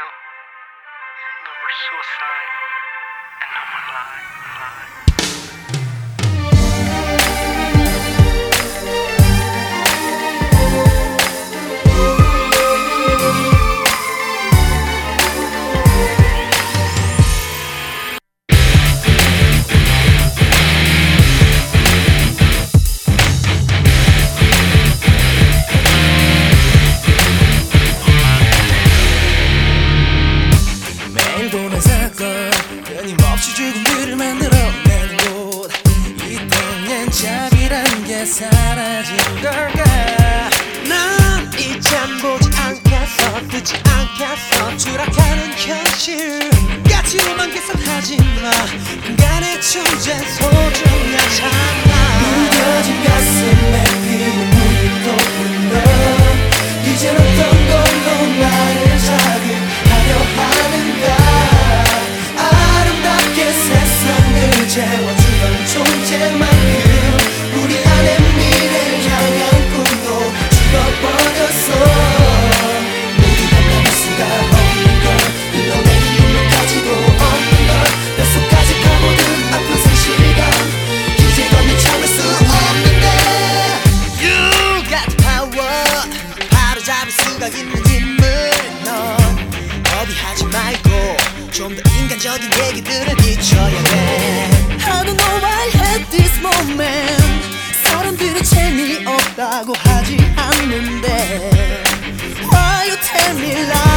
No, no more suicide and no more lie. 매일 보는 사건 끊임없이 죽음들을 만들어내는 곳 이때는 잡이란 게 사라진 걸까. 난 이젠 보지 않겠어 듣지 않겠어 추락하는 현실 가치로만 계산하지마 인간의 존재 소중하잖아. 무뎌진 가슴에 피는 물이 또 흘러 이젠 어떤 걸로 나를 자극하려 하는가. 아름답게 세상을 재워주던 존재만큼 우리 안에 미래를 향한 꿈도 죽어버렸어. 모두 다 막을 수가 없는 걸 흘러내린 힘을 가지고 없는 걸 뼛속까지 파고든 아픈 상실감 이제 더는 참을 수 없는데. You got the power 바로 잡을 수가 있는 인물 넌 어디 하지 말고 좀 더 인간적인 얘기들을 잊혀야 돼. I don't know why I had this moment. 사람들은 재미없다고 하지 않는데 Why you tell me lie.